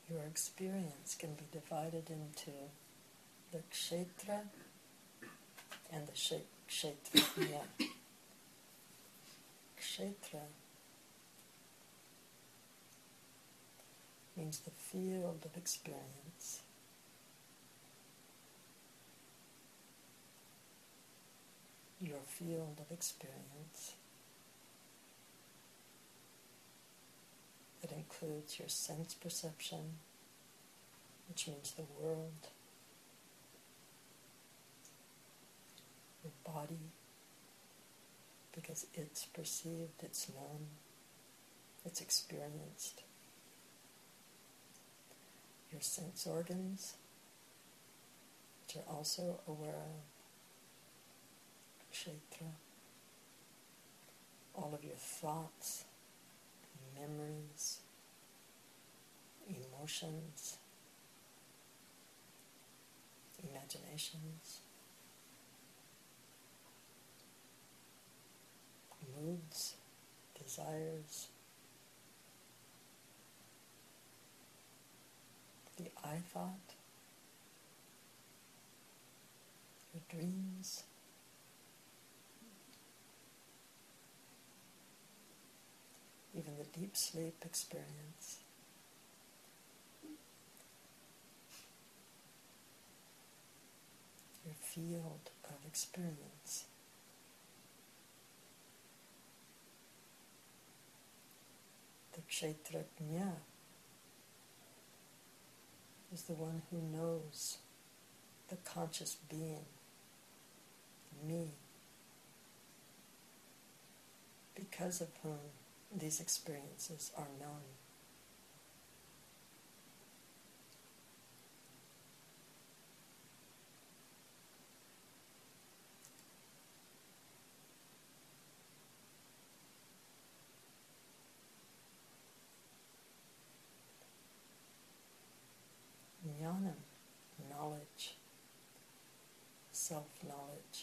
Your experience can be divided into the kshetra and the kshetrajna. Kshetra means the field of experience. Your field of experience. It includes your sense perception, which means the world, your body, because it's perceived, it's known, it's experienced. Your sense organs, which are also aware of kshetra. All of your thoughts, memories, emotions, imaginations, moods, desires, the I thought, your dreams, even the deep sleep experience. Your field of experience. The kshetrajna is the one who knows the conscious being, me, because of whom these experiences are known. Jnanam, knowledge, self-knowledge.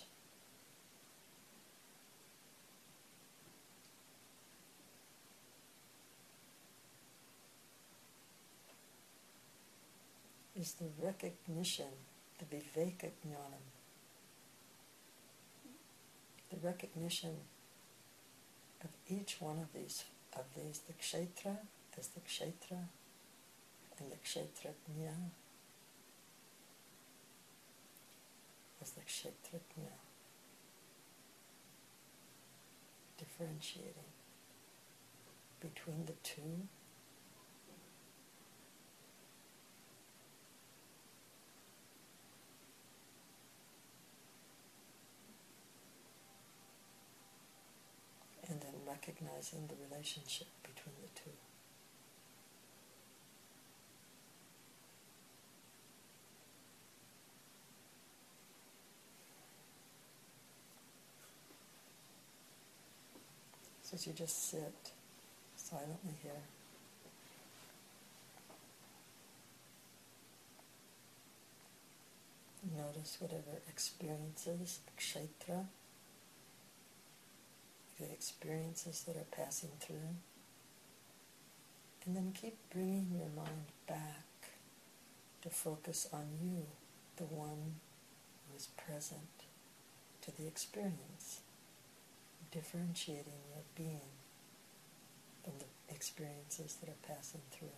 Is the recognition, the viveka jnanam, the recognition of each one of these, the kshetra as the kshetra, and the kshetrajna as the kshetrajna, differentiating between the two, and then recognizing the relationship between the two. So as you just sit silently here, notice whatever experiences, kshetra, the experiences that are passing through, and then keep bringing your mind back to focus on you, the one who is present to the experience, differentiating your being from the experiences that are passing through.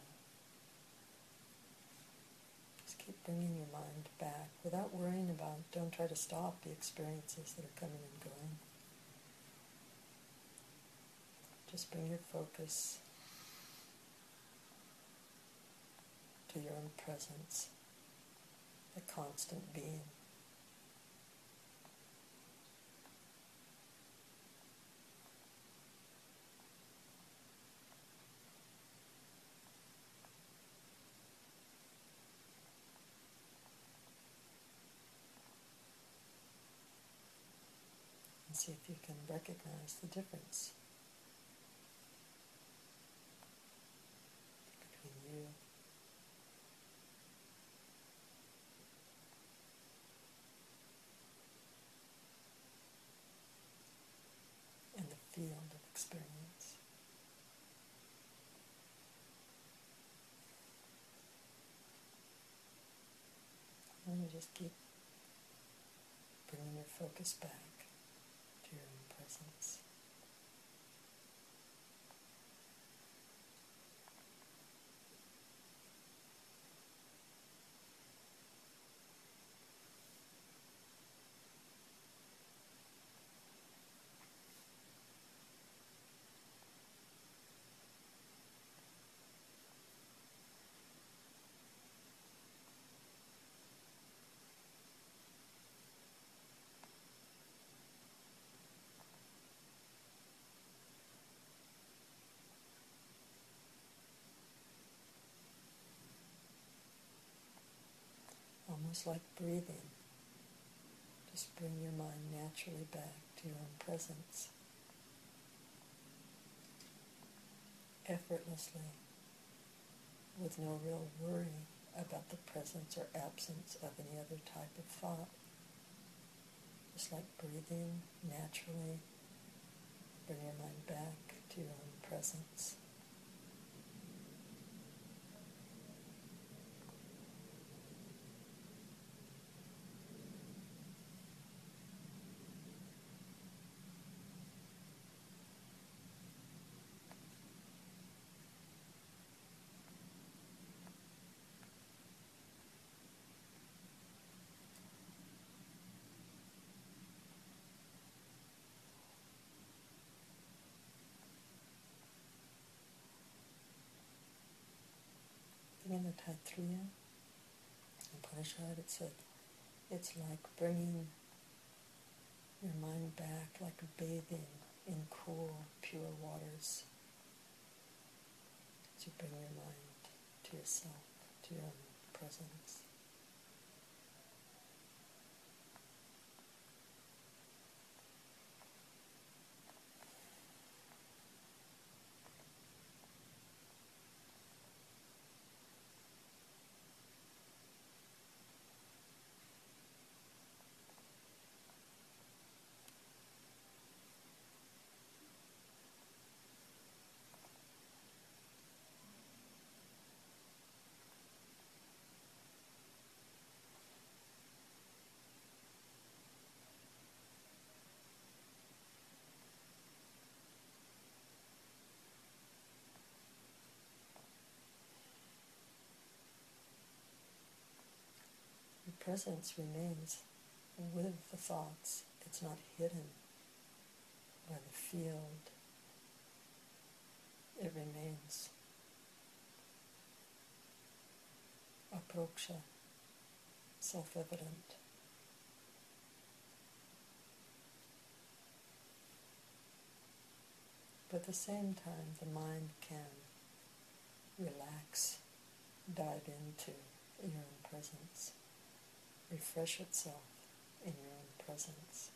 Just keep bringing your mind back without worrying about, don't try to stop the experiences that are coming and going. Just bring your focus to your own presence, the constant being. And see if you can recognize the difference between you and the field of experience. just keep bringing your focus back to your own presence. Almost like breathing. Just bring your mind naturally back to your own presence. Effortlessly, with no real worry about the presence or absence of any other type of thought. Just like breathing naturally, bring your mind back to your own presence. In the Taittiriya Upanishad, it said, it's like bringing your mind back, like bathing in cool, pure waters. As you bring your mind to yourself, to your own presence. Your presence remains with the thoughts. It's not hidden by the field. It remains aproksha, self-evident. But at the same time, the mind can relax, dive into your own presence, refresh itself in your own presence.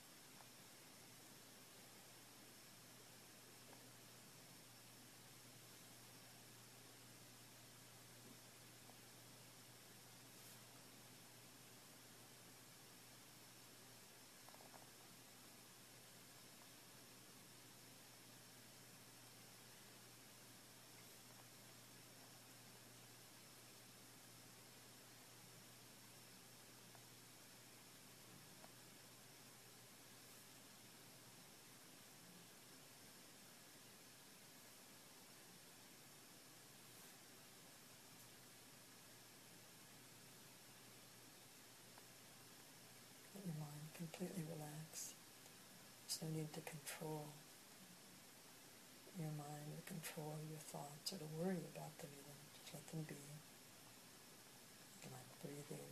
Let your mind completely relax. There's no need to control your mind or control your thoughts or to worry about them even. Just let them be. Like breathing.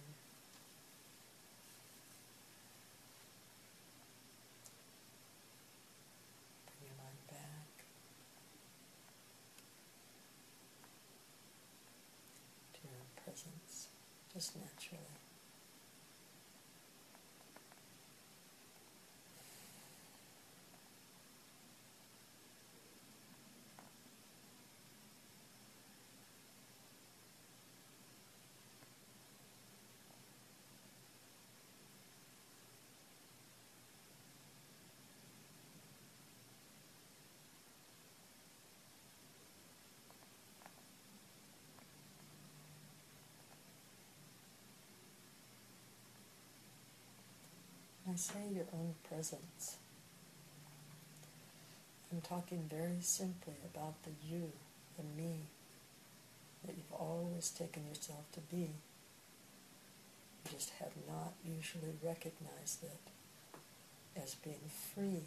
Bring your mind back to your own presence, just naturally. I say your own presence, I'm talking very simply about the you, the me, that you've always taken yourself to be. You just have not usually recognized it as being free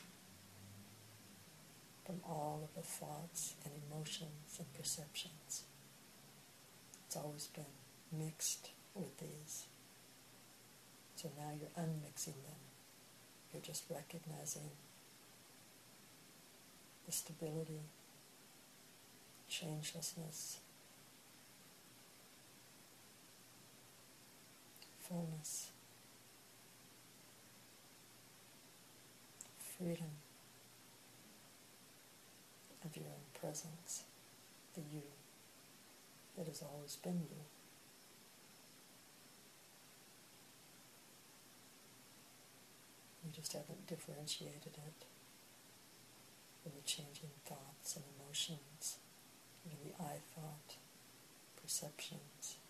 from all of the thoughts and emotions and perceptions. It's always been mixed with these. So now you're unmixing them. You're just recognizing the stability, changelessness, fullness, freedom of your own presence, the you that has always been you. You just haven't differentiated it from the changing thoughts and emotions, even the I thought, perceptions,